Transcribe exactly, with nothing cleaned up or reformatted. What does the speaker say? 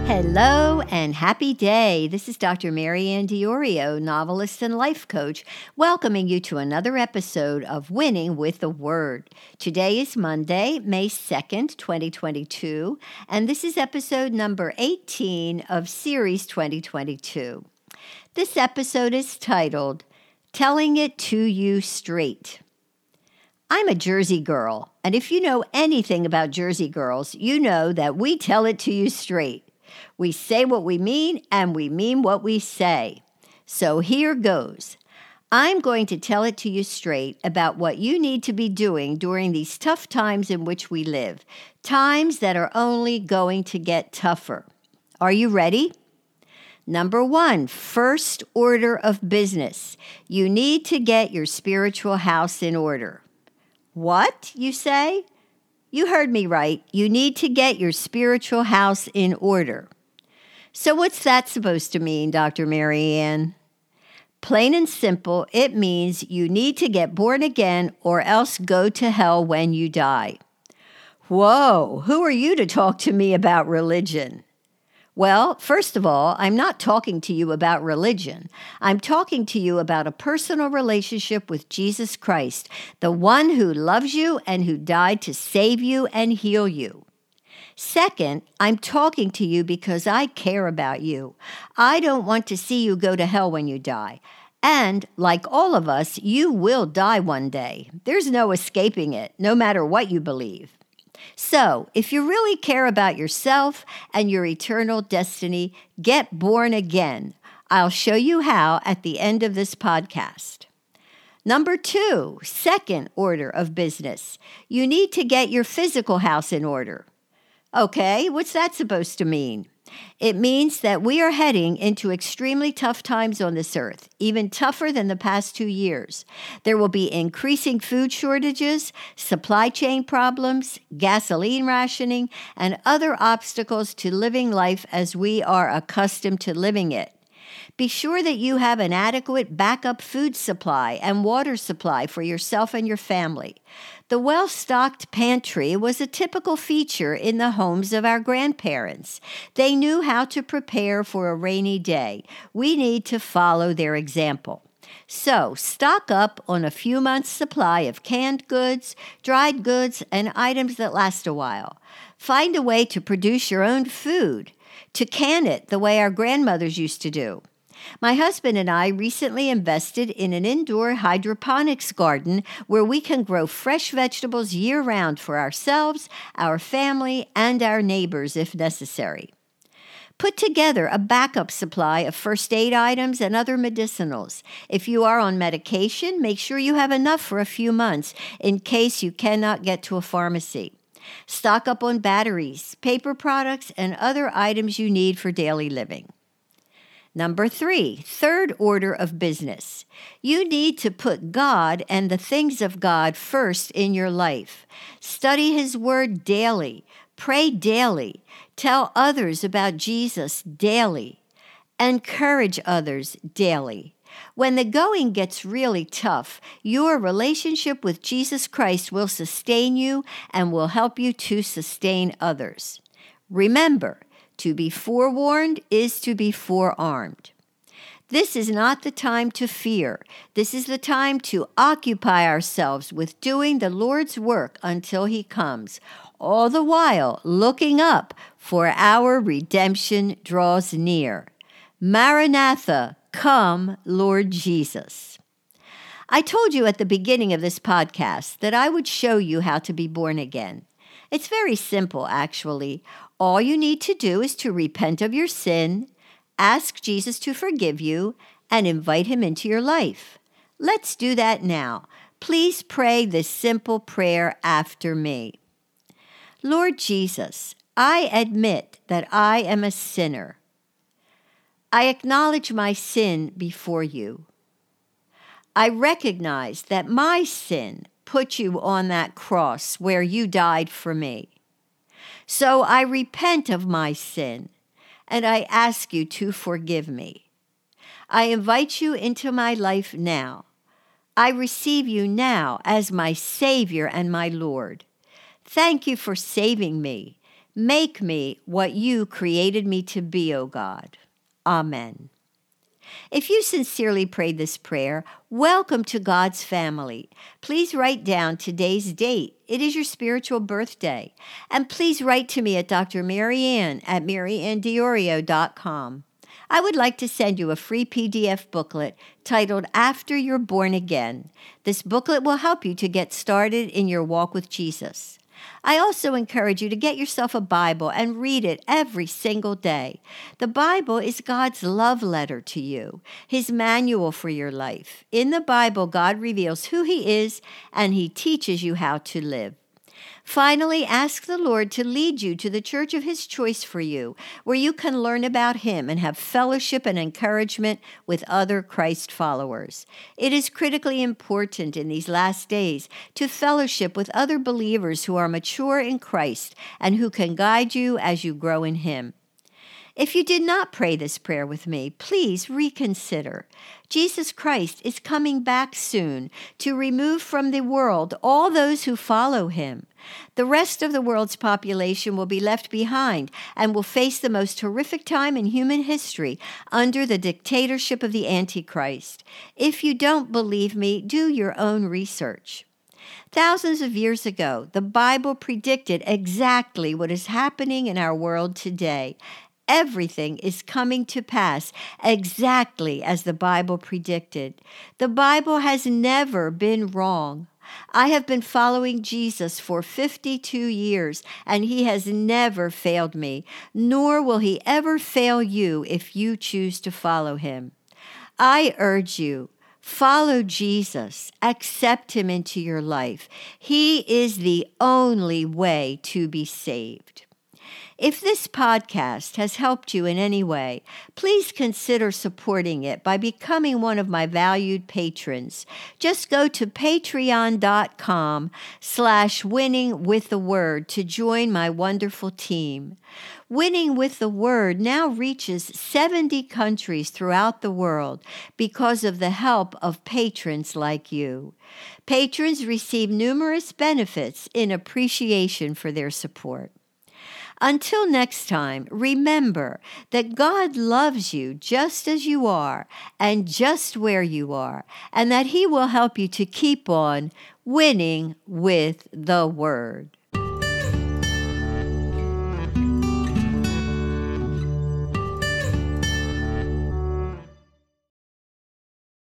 Hello and happy day. This is Doctor Marianne Diorio, novelist and life coach, welcoming you to another episode of Winning with the Word. Today is Monday, May second, twenty twenty-two, and this is episode number eighteen of Series twenty twenty-two. This episode is titled, Telling It to You Straight. I'm a Jersey girl, and if you know anything about Jersey girls, you know that we tell it to you straight. We say what we mean, and we mean what we say. So here goes. I'm going to tell it to you straight about what you need to be doing during these tough times in which we live, times that are only going to get tougher. Are you ready? Number one, first order of business. You need to get your spiritual house in order. What, you say? You heard me right. You need to get your spiritual house in order. So what's that supposed to mean, Doctor Marianne? Plain and simple, it means you need to get born again or else go to hell when you die. Whoa, who are you to talk to me about religion? Well, first of all, I'm not talking to you about religion. I'm talking to you about a personal relationship with Jesus Christ, the one who loves you and who died to save you and heal you. Second, I'm talking to you because I care about you. I don't want to see you go to hell when you die. And, like all of us, you will die one day. There's no escaping it, no matter what you believe. So, if you really care about yourself and your eternal destiny, get born again. I'll show you how at the end of this podcast. Number two, second order of business. You need to get your physical house in order. Okay, what's that supposed to mean? It means that we are heading into extremely tough times on this earth, even tougher than the past two years. There will be increasing food shortages, supply chain problems, gasoline rationing, and other obstacles to living life as we are accustomed to living it. Be sure that you have an adequate backup food supply and water supply for yourself and your family. The well-stocked pantry was a typical feature in the homes of our grandparents. They knew how to prepare for a rainy day. We need to follow their example. So, stock up on a few months' supply of canned goods, dried goods, and items that last a while. Find a way to produce your own food, to can it the way our grandmothers used to do. My husband and I recently invested in an indoor hydroponics garden where we can grow fresh vegetables year-round for ourselves, our family, and our neighbors if necessary. Put together a backup supply of first aid items and other medicinals. If you are on medication, make sure you have enough for a few months in case you cannot get to a pharmacy. Stock up on batteries, paper products, and other items you need for daily living. Number three, third order of business. You need to put God and the things of God first in your life. Study His Word daily. Pray daily. Tell others about Jesus daily. Encourage others daily. When the going gets really tough, your relationship with Jesus Christ will sustain you and will help you to sustain others. Remember, to be forewarned is to be forearmed. This is not the time to fear. This is the time to occupy ourselves with doing the Lord's work until He comes, all the while looking up, for our redemption draws near. Maranatha, come, Lord Jesus. I told you at the beginning of this podcast that I would show you how to be born again. It's very simple, actually. All you need to do is to repent of your sin, ask Jesus to forgive you, and invite Him into your life. Let's do that now. Please pray this simple prayer after me. Lord Jesus, I admit that I am a sinner. I acknowledge my sin before you. I recognize that my sin put you on that cross where you died for me. So I repent of my sin, and I ask you to forgive me. I invite you into my life now. I receive you now as my Savior and my Lord. Thank you for saving me. Make me what you created me to be, O God. Amen. If you sincerely prayed this prayer, welcome to God's family. Please write down today's date. It is your spiritual birthday. And please write to me at Doctor Marianne at marianne diorio dot com. I would like to send you a free P D F booklet titled After You're Born Again. This booklet will help you to get started in your walk with Jesus. I also encourage you to get yourself a Bible and read it every single day. The Bible is God's love letter to you, His manual for your life. In the Bible, God reveals who He is, and He teaches you how to live. Finally, ask the Lord to lead you to the church of His choice for you, where you can learn about Him and have fellowship and encouragement with other Christ followers. It is critically important in these last days to fellowship with other believers who are mature in Christ and who can guide you as you grow in Him. If you did not pray this prayer with me, please reconsider. Jesus Christ is coming back soon to remove from the world all those who follow Him. The rest of the world's population will be left behind and will face the most horrific time in human history under the dictatorship of the Antichrist. If you don't believe me, do your own research. Thousands of years ago, the Bible predicted exactly what is happening in our world today. Everything is coming to pass exactly as the Bible predicted. The Bible has never been wrong. I have been following Jesus for fifty-two years, and He has never failed me, nor will He ever fail you if you choose to follow Him. I urge you, follow Jesus. Accept Him into your life. He is the only way to be saved. If this podcast has helped you in any way, please consider supporting it by becoming one of my valued patrons. Just go to patreon.com slash winning with the word to join my wonderful team. Winning with the Word now reaches seventy countries throughout the world because of the help of patrons like you. Patrons receive numerous benefits in appreciation for their support. Until next time, remember that God loves you just as you are and just where you are, and that He will help you to keep on winning with the Word.